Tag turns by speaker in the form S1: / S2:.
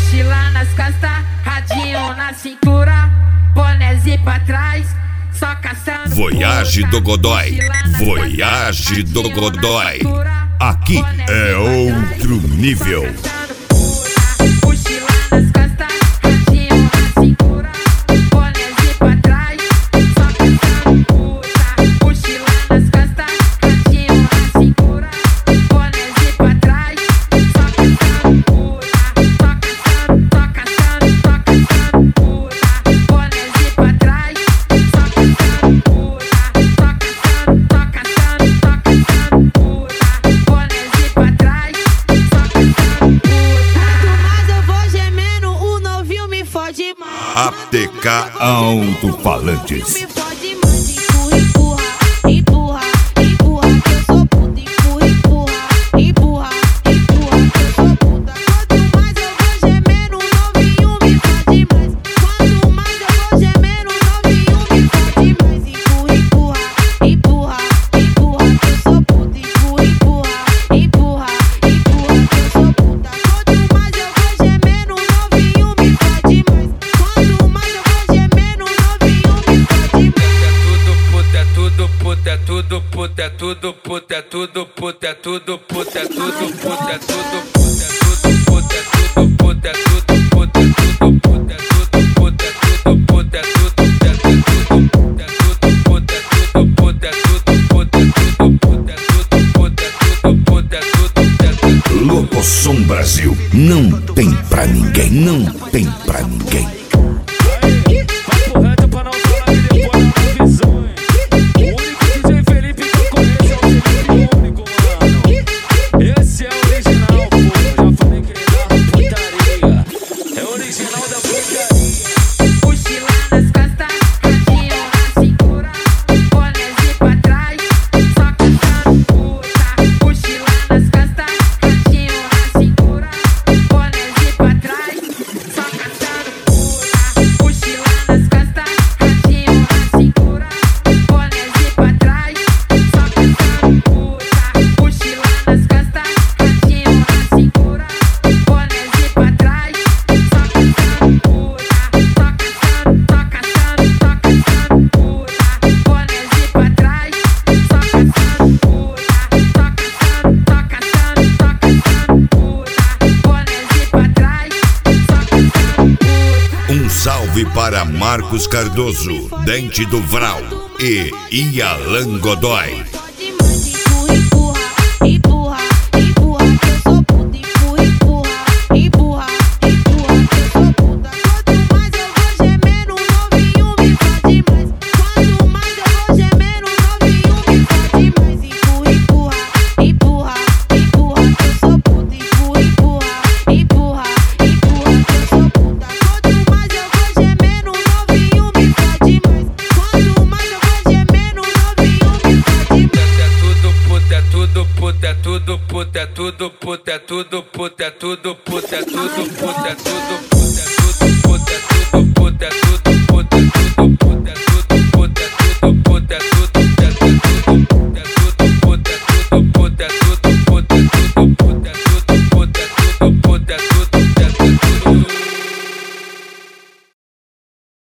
S1: mochila nas costas, radinho na cintura, bonézinho pra trás, só caçando.
S2: Voyage do Godoy, Voyage do Godoy. Aqui é outro nível. ATK Alto-Falantes. Locosom Brasil, não tem pra ninguém, não tem pra ninguém. Salve para Marcos Cardoso, Dente do Vral e Ialan Godoy. Puta, tudo, puta, tudo, puta, tudo, puta, tudo, puta, tudo, puta, tudo.